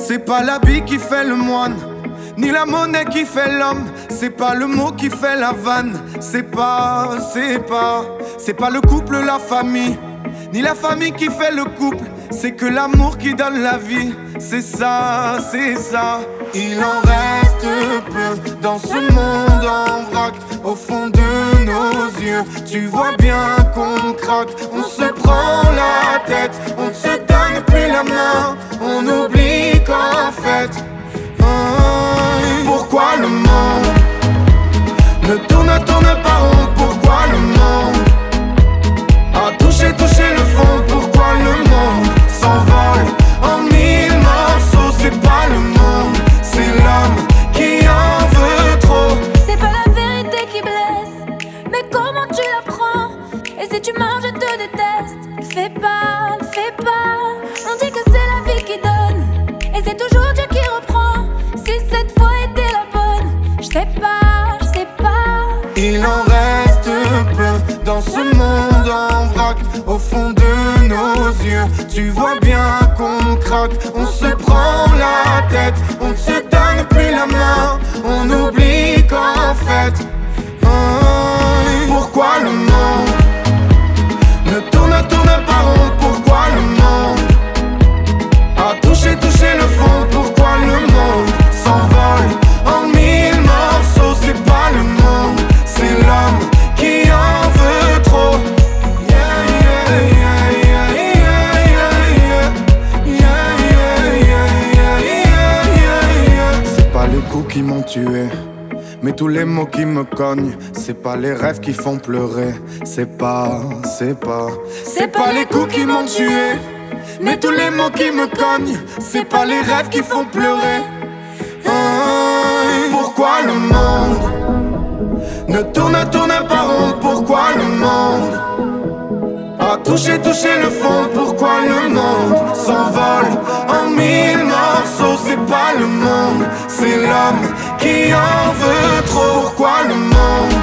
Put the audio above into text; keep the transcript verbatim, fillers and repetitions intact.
C'est pas l'habit qui fait le moine, ni la monnaie qui fait l'homme. C'est pas le mot qui fait la vanne. C'est pas, c'est pas, c'est pas le couple, la famille, ni la famille qui fait le couple. C'est que l'amour qui donne la vie. C'est ça, c'est ça. Il en reste peu dans ce monde en vrac. Au fond de nos yeux, tu vois bien qu'on craque. On se prend la tête, on ne se donne plus la main. On oublie qu'en fait, hein, pourquoi le monde ne tourne, tourne pas rond? Pourquoi le monde a touché, touché le fond? Pourquoi le monde s'envole en mille morceaux? C'est pas le monde, c'est l'homme qui en veut trop. C'est pas la vérité qui blesse, mais comment tu la prends? Et si tu mens, je te déteste. Ne fais pas, ne fais pas. On dit que c'est la vie qui donne, et c'est toujours Dieu qui reprend. Si cette fois était la bonne, je sais pas, je sais pas. Il en reste peu dans ce monde en vrac. Au fond de nos yeux, tu vois bien qu'on craque. On se prend la tête, on ne se donne plus la main. On oublie qu'en fait, hein, pourquoi le monde ne tourne, tourne pas rond? Pourquoi le monde a touché, touché le fond? Pourquoi le monde s'envole en mille morceaux? C'est pas le monde, c'est l'homme qui en veut trop. C'est pas les coups qui m'ont tué, mais tous les mots qui me cognent. C'est pas les rêves qui font pleurer. C'est pas, c'est pas, c'est pas les coups qui m'ont tué, mais tous les mots qui me cognent. C'est pas les rêves qui font pleurer. Hein, pourquoi le monde ne tourne, tourne pas rond? Pourquoi le monde a touché, touché le fond? Pourquoi le monde s'envole en mille morceaux? C'est pas le monde, c'est l'homme qui en veut trop. Pourquoi le monde